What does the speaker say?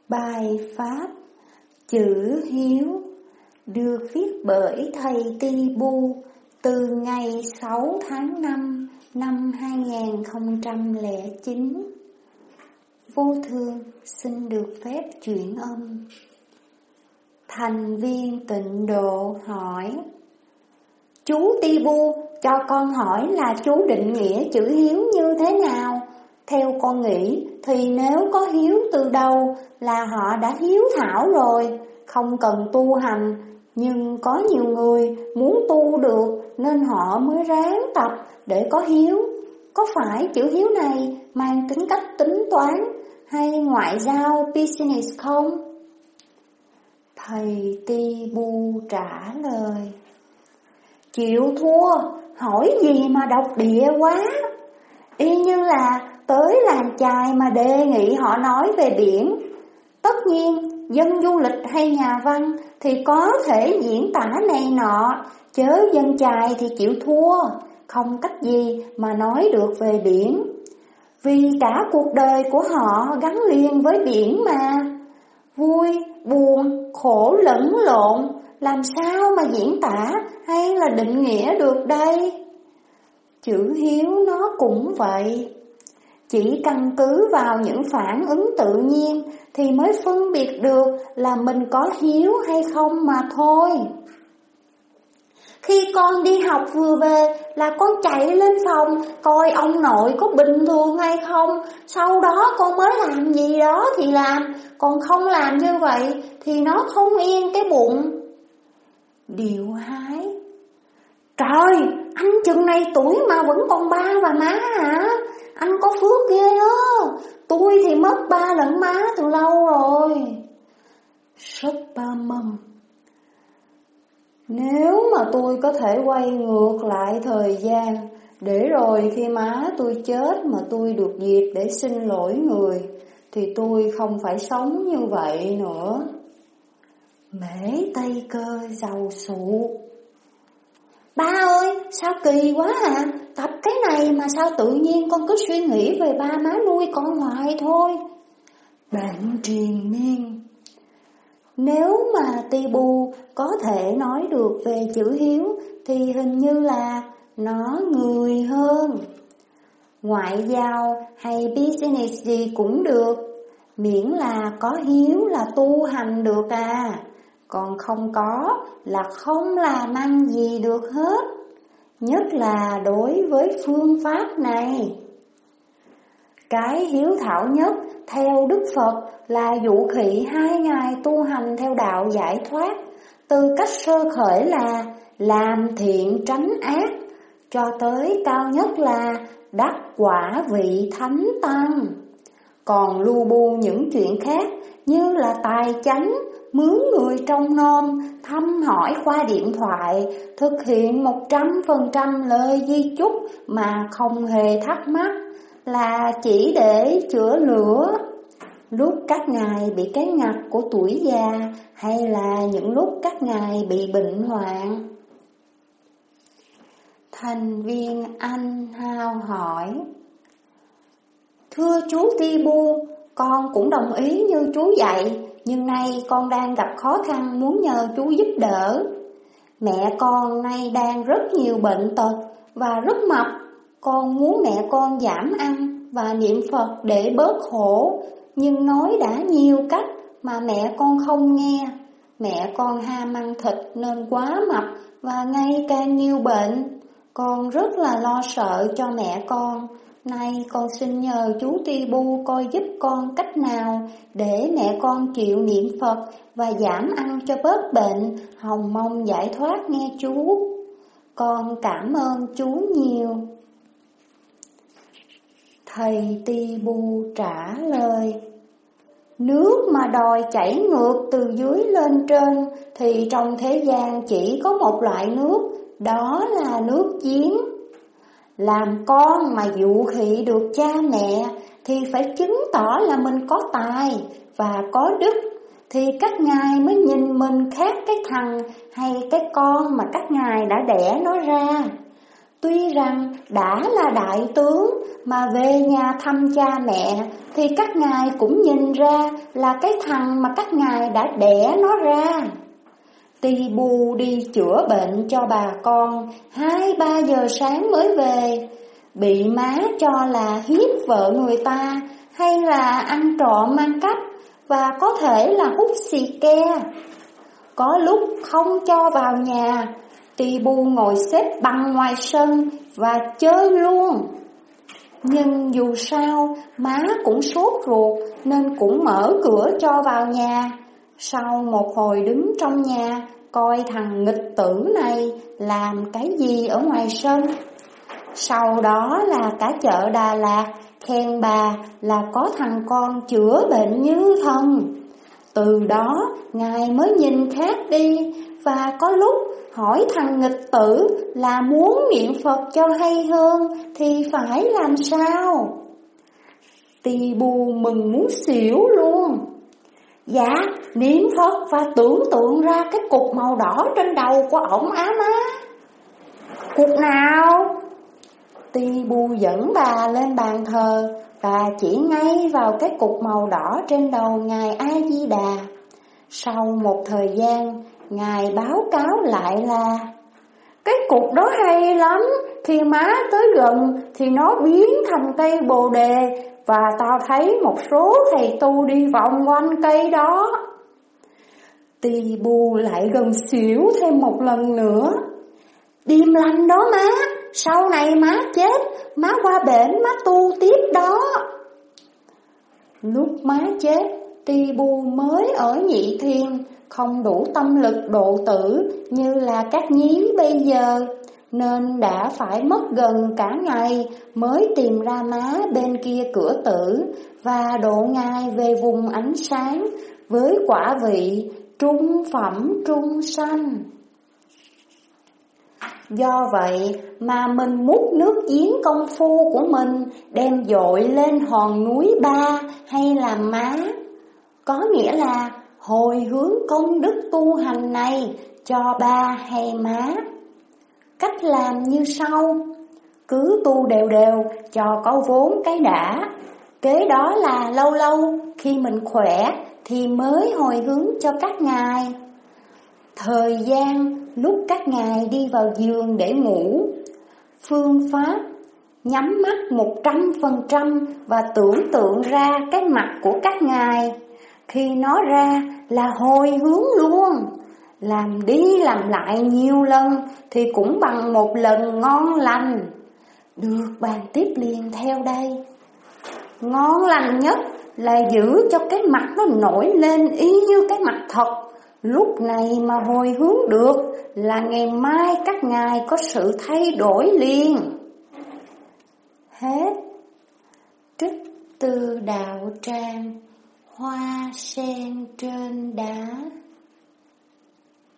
Bài pháp chữ hiếu được viết bởi thầy Ti Bu từ ngày 6 tháng 5 năm 2009. Vô Thương xin được phép chuyển âm. Thành viên Tịnh Độ hỏi: Chú Ti Bu, cho con hỏi là chú định nghĩa chữ hiếu như thế nào? Theo con nghĩ thì nếu có hiếu từ đầu là họ đã hiếu thảo rồi, không cần tu hành. Nhưng có nhiều người muốn tu được nên họ mới ráng tập để có hiếu. Có phải chữ hiếu này mang tính cách tính toán hay ngoại giao business không? Thầy Ti Bu trả lời: Chịu thua, hỏi gì mà độc địa quá. Y như là tới làng chài mà đề nghị họ nói về biển. Tất nhiên, dân du lịch hay nhà văn thì có thể diễn tả này nọ, chớ dân chài thì chịu thua, không cách gì mà nói được về biển. Vì cả cuộc đời của họ gắn liền với biển mà. Vui, buồn, khổ lẫn lộn, làm sao mà diễn tả hay là định nghĩa được đây? Chữ hiếu nó cũng vậy. Chỉ căn cứ vào những phản ứng tự nhiên thì mới phân biệt được là mình có hiếu hay không mà thôi. Khi con đi học vừa về là con chạy lên phòng coi ông nội có bình thường hay không, sau đó con mới làm gì đó thì làm, còn không làm như vậy thì nó không yên cái bụng. Điệu hái: Trời, anh chừng này tuổi mà vẫn còn ba và má hả? Anh có phước ghê đó. Tôi thì mất ba lẫn má từ lâu rồi. Super-mum: Nếu mà tôi có thể quay ngược lại thời gian, để rồi khi má tôi chết mà tôi được dịp để xin lỗi người, thì tôi không phải sống như vậy nữa. Mễ Tây Cơ giàu sụ: Ba ơi, sao kỳ quá à? Tập cái này mà sao tự nhiên con cứ suy nghĩ về ba má nuôi con hoài thôi. Bệnh triền miên: Nếu mà Ti Bu có thể nói được về chữ hiếu thì hình như là nó người hơn. Ngoại giao hay business gì cũng được, miễn là có hiếu là tu hành được à. Còn không có là không làm ăn gì được hết, nhất là đối với phương pháp này. Cái hiếu thảo nhất theo Đức Phật là dụ khị 2 ngày tu hành theo đạo giải thoát, từ cách sơ khởi là làm thiện tránh ác, cho tới cao nhất là đắc quả vị thánh tăng. Còn lu bu những chuyện khác như là tài chánh, mướn người trông nom, thăm hỏi qua điện thoại, thực hiện 100% lời di chúc mà không hề thắc mắc, là chỉ để chữa lửa lúc các ngài bị cái ngặt của tuổi già, hay là những lúc các ngài bị bệnh hoạn. Thành viên Anh Hao hỏi: Thưa chú Ti Bu, con cũng đồng ý như chú dạy, nhưng nay con đang gặp khó khăn muốn nhờ chú giúp đỡ. Mẹ con nay đang rất nhiều bệnh tật và rất mập. Con muốn mẹ con giảm ăn và niệm Phật để bớt khổ, nhưng nói đã nhiều cách mà mẹ con không nghe. Mẹ con ham ăn thịt nên quá mập và ngày càng nhiều bệnh. Con rất là lo sợ cho mẹ con. Nay con xin nhờ chú Ti Bu coi giúp con cách nào để mẹ con chịu niệm Phật và giảm ăn cho bớt bệnh, hồng mong giải thoát nghe chú. Con cảm ơn chú nhiều. Thầy Ti Bu trả lời: Nước mà đòi chảy ngược từ dưới lên trên thì trong thế gian chỉ có một loại nước, đó là nước giếng. Làm con mà dụ khị được cha mẹ thì phải chứng tỏ là mình có tài và có đức, thì các ngài mới nhìn mình khác cái thằng hay cái con mà các ngài đã đẻ nó ra. Tuy rằng đã là đại tướng mà về nhà thăm cha mẹ thì các ngài cũng nhìn ra là cái thằng mà các ngài đã đẻ nó ra. Ti-bu đi chữa bệnh cho bà con 2-3 giờ sáng mới về, bị má cho là hiếp vợ người ta hay là ăn trộm ăn cắp và có thể là hút xì ke. Có lúc không cho vào nhà, Ti-bu ngồi xếp bằng ngoài sân và chơi luôn. Nhưng dù sao má cũng sốt ruột nên cũng mở cửa cho vào nhà. Sau một hồi đứng trong nhà coi thằng nghịch tử này làm cái gì ở ngoài sân. Sau đó là cả chợ Đà Lạt khen bà là có thằng con chữa bệnh như thần. Từ đó ngài mới nhìn khác đi, và có lúc hỏi thằng nghịch tử là muốn niệm Phật cho hay hơn thì phải làm sao. Ti-bu mừng muốn xỉu luôn. Dạ, niệm Phật và tưởng tượng ra cái cục màu đỏ trên đầu của ổng á má. Cục nào? Ti-bu dẫn bà lên bàn thờ và chỉ ngay vào cái cục màu đỏ trên đầu ngài A-di-đà. Sau một thời gian, ngài báo cáo lại là cái cục đó hay lắm, khi má tới gần thì nó biến thành cây bồ đề, và tao thấy một số thầy tu đi vòng quanh cây đó. Ti-bu lại gần xỉu thêm một lần nữa. Điềm lành đó má, sau này má chết, má qua bển má tu tiếp đó. Lúc má chết, Ti-bu mới ở Nhị Thiên, không đủ tâm lực độ tử như là các nhí bây giờ, nên đã phải mất gần cả ngày mới tìm ra má bên kia cửa tử và độ ngài về vùng ánh sáng với quả vị trung phẩm trung sanh. Do vậy mà mình múc nước giếng công phu của mình đem dội lên hòn núi Ba hay là Má, có nghĩa là hồi hướng công đức tu hành này cho Ba hay Má. Cách làm như sau: cứ tu đều đều cho có vốn cái đã. Kế đó là lâu lâu khi mình khỏe thì mới hồi hướng cho các ngài. Thời gian lúc các ngài đi vào giường để ngủ, phương pháp nhắm mắt 100% và tưởng tượng ra cái mặt của các ngài. Khi nó ra là hồi hướng luôn. Làm đi làm lại nhiều lần thì cũng bằng một lần ngon lành. Được bàn tiếp liền theo đây. Ngon lành nhất là giữ cho cái mặt nó nổi lên y như cái mặt thật. Lúc này mà hồi hướng được là ngày mai các ngài có sự thay đổi liền. Hết. Trích từ đạo tràng Hoa sen trên đá.